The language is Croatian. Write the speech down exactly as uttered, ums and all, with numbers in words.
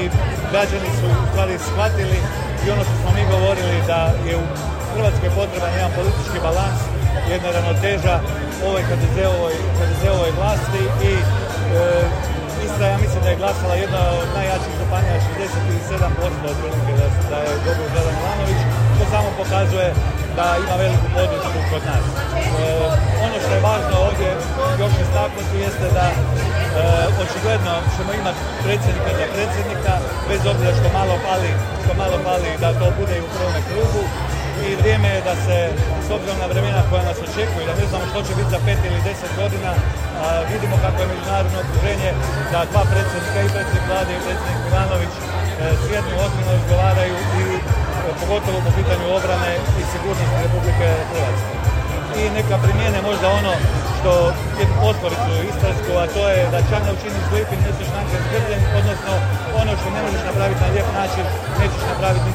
građani su u stvari shvatili i ono što smo mi govorili da je u Hrvatskoj potreban jedan politički balans, jedna ravnoteža ovoj ha de ze-ovoj, ha de ze-ovoj vlasti i e, Istra, ja mislim da je glasala jedna od najjačih županija, šezdeset sedam posto otprilike da, da je dobio Zoran Milanović. To samo pokazuje da ima veliku podršku kod nas. E, ono što je važno ovdje još istaknuti jeste da e, očigledno ćemo imati predsjednika za predsjednika, bez obzira što malo fali, što malo fali da to bude i u prvome krugu. I vrijeme je da se, s obzirom na vremena koja nas očekuju, da ne znamo što će biti za pet ili deset godina, a, vidimo kako je međunarodno okruženje, da dva predsjednika, i predsjednik Vlade i predsjednik Milanović, e, sjednu ozbiljno razgovaraju i e, pogotovo po pitanju obrane i sigurnosti Republike Hrvatske. I neka primijene možda ono što jednu potvoricu istarsku, a to je da čak ne učiniš s lijepim, nećeš nanke s grljem, odnosno ono što ne možeš napraviti na lijep način, nećeš napraviti